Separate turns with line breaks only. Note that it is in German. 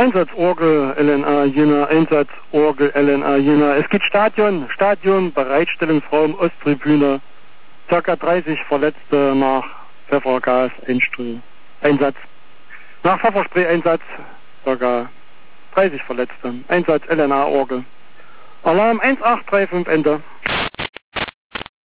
Einsatz Orgel LNA Jena, Einsatz Orgel LNA Jena. Es geht Stadion, Bereitstellungsraum, Osttribüne. Ca. 30 Verletzte nach Pfeffergas, Einsatz. Nach Pfefferspray-Einsatz, ca. 30 Verletzte. Einsatz LNA Orgel. Alarm 1835 Ende.